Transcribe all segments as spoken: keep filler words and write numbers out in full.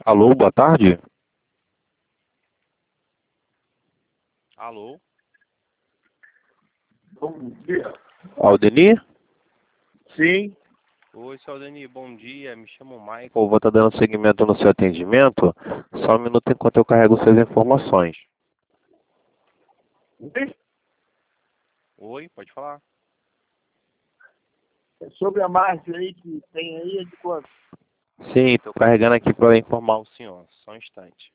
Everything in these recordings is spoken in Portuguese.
Alô, boa tarde. Alô? Bom dia. Aldenir? Sim. Oi, seu Aldenir, bom dia. Me chamo Michael. Vou estar dando seguimento no seu atendimento. Só um minuto enquanto eu carrego suas informações. Oi? Oi, pode falar. É sobre a margem aí que tem aí, é de quanto? Sim, estou carregando aqui para informar o senhor. Só um instante.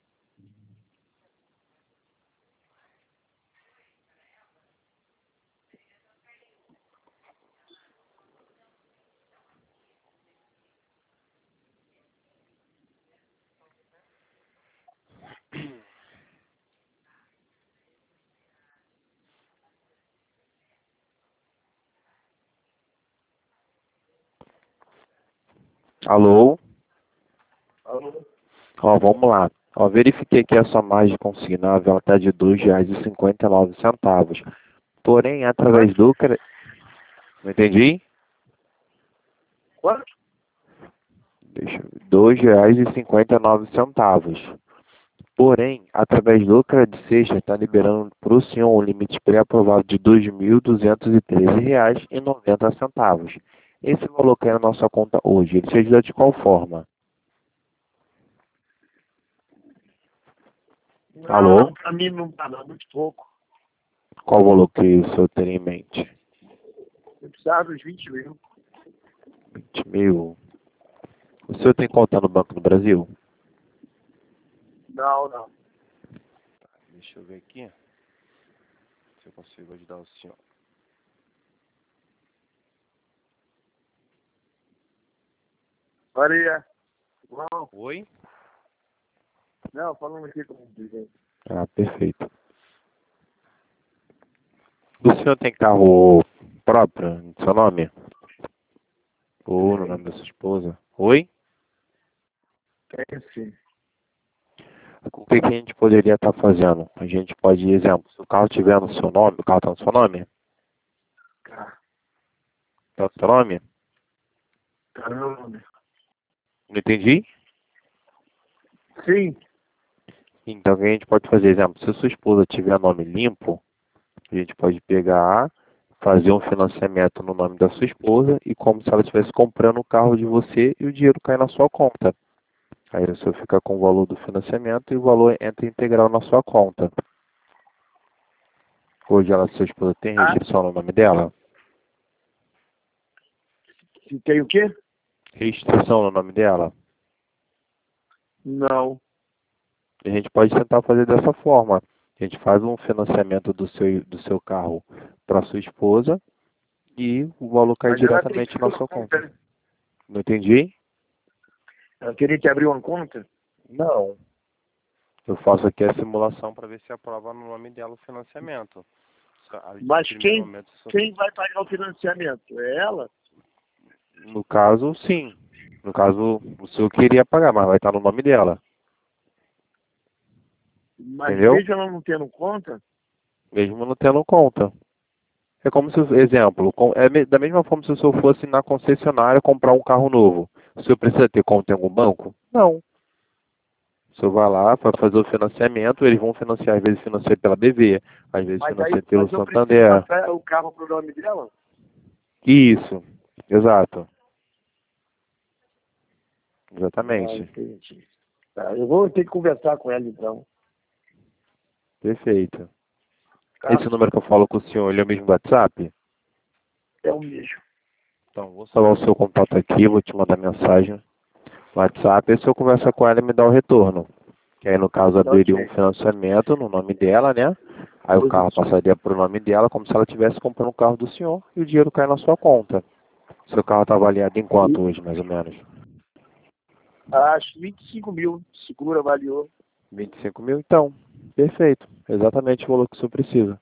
Alô? Alô? Ó, vamos lá. Ó, verifiquei que a sua margem consignável está de dois reais e cinquenta e nove centavos. Porém, através Quanto? do... cre- Não entendi? Quanto? Deixa eu ver. dois reais e cinquenta e nove centavos. Porém, através do Crediseixo, está liberando para o senhor um limite pré-aprovado de dois mil duzentos e treze reais e noventa centavos. Esse valor que é na nossa conta hoje, ele te ajuda de qual forma? Alô? Não, pra mim não tá não, muito pouco. Qual valor que o senhor tem em mente? Eu precisava dos vinte mil. vinte mil. O senhor tem conta no Banco do Brasil? Não, não. Deixa eu ver aqui se eu consigo ajudar o senhor. Maria. Não, Oi? não, falando aqui com o dirigente. Ah, perfeito. O senhor tem carro próprio, no seu nome? Ou no nome da sua esposa? Oi? Tem sim. O que, que a gente poderia estar fazendo? A gente pode, exemplo, se o carro tiver no seu nome, o carro está no seu nome? Tá. Está no seu nome? Tá no meu nome. Não entendi? Sim. Então o que a gente pode fazer, exemplo, se a sua esposa tiver nome limpo, a gente pode pegar, fazer um financiamento no nome da sua esposa e como se ela estivesse comprando o carro de você e o dinheiro cai na sua conta. Aí o senhor fica com o valor do financiamento e o valor entra integral na sua conta. Hoje ela, sua esposa, tem Ah, restrição no nome dela? se tem o quê? Restrição no nome dela? Não. A gente pode tentar fazer dessa forma. A gente faz um financiamento do seu, do seu carro para sua esposa e o valor cai Mas ela tem que diretamente na abrir uma sua conta, conta. né? Não entendi? Ela teria que abrir uma conta? Não. Eu faço aqui a simulação para ver se aprova no nome dela o financiamento. Só- De Mas primeiro quem, momento, só- quem vai pagar o financiamento? É ela? no caso, sim. No caso, o senhor queria pagar, mas vai estar no nome dela. Mas Entendeu? mesmo ela não tendo conta, Mesmo não tendo conta. É como se, exemplo, com- é me- da mesma forma se o senhor fosse na concessionária comprar um carro novo. O senhor precisa ter conta em algum banco? Não. O senhor vai lá para fazer o financiamento, eles vão financiar, às vezes financia pela B V, às vezes mas aí financia pelo mas eu preciso Santander. passar o carro pro nome dela? Isso, exato, Ah, exatamente, entendi. Tá, eu vou ter que conversar com ela então. perfeito. Tá? Esse número que eu falo com o senhor, ele é o mesmo do WhatsApp? É o mesmo. Então, vou salvar o seu contato aqui, vou te mandar mensagem no WhatsApp, e se eu conversar com ela e me dá o retorno. Que aí, no caso, abriria um Ok. financiamento no nome dela, né? Aí o carro Isso. passaria para o nome dela, como se ela estivesse comprando o carro do senhor, e o dinheiro cai na sua conta. Seu carro está avaliado em E quanto hoje, mais ou menos? acho vinte e cinco mil. Seguro avaliou. vinte e cinco mil? Então, perfeito. Exatamente o valor que o senhor precisa.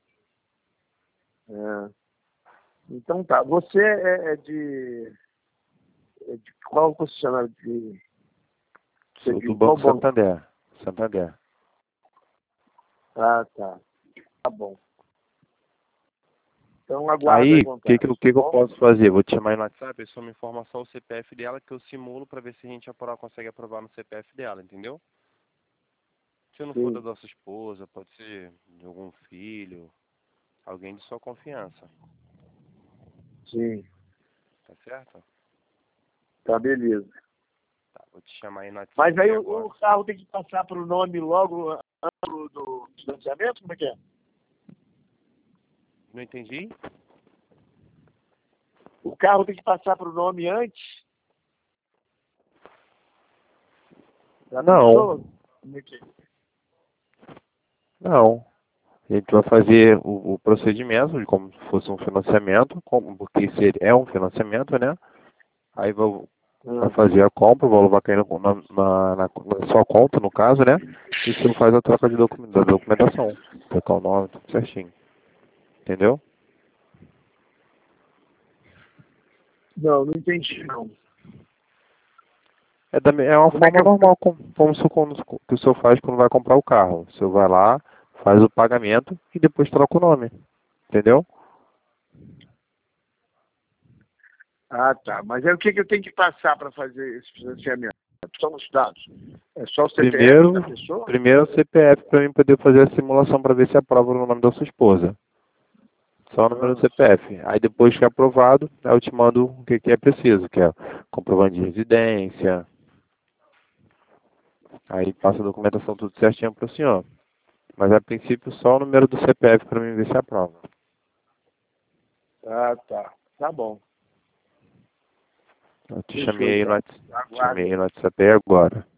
É. Então tá. Você é, é de, é de qual concessionário de, você Sou do de qual Banco banco? Santander. Santander. Ah, tá. Tá bom. Então aguarda Aí, aí, o que, que, tá o que, que eu bom? posso fazer? Vou te chamar aí no WhatsApp, eu só me informar só o C P F dela, que eu simulo pra ver se a gente aprovar, consegue aprovar no C P F dela, entendeu? Se não for da Sim, nossa esposa, pode ser de algum filho, alguém de sua confiança, sim. tá certo? Tá, beleza. Tá, vou te chamar aí no Mas WhatsApp aí aí o, agora. o carro tem que passar para o nome logo antes do, do financiamento? Como é que é? Não entendi? O carro tem que passar para o nome antes da pessoa? Não, Como é que é? não. A gente vai fazer o, o procedimento de como se fosse um financiamento, como, porque se ele é um financiamento, né? Aí vai, vai Ah, fazer a compra, o valor vai cair na, na, na, na sua conta, no caso, né? E você faz a troca de docu- da documentação. Trocar o nome, tudo certinho. Entendeu? não, não entendi, não. É, da, me- é uma Como é que forma eu... normal, como, como, o senhor- como que o senhor faz quando vai comprar o carro. O senhor vai lá, faz o pagamento e depois troca o nome. Entendeu? Ah, tá. Mas aí o que, que eu tenho que passar para fazer esse financiamento? São os dados. É só o C P F da Primeiro, pessoa? primeiro o C P F para mim poder fazer a simulação para ver se aprova no nome da sua esposa. Só o número do Ah, C P F. Aí depois que é aprovado, aí eu te mando o que, que é preciso, que é comprovante de residência. Aí passa a documentação tudo certinho para o senhor. Mas a princípio só o número do C P F para mim ver se aprova. ah, tá. Tá bom. Eu te Fechou, chamei aí no, então. Whats- chamei Aguarda aí no aí. WhatsApp aí agora.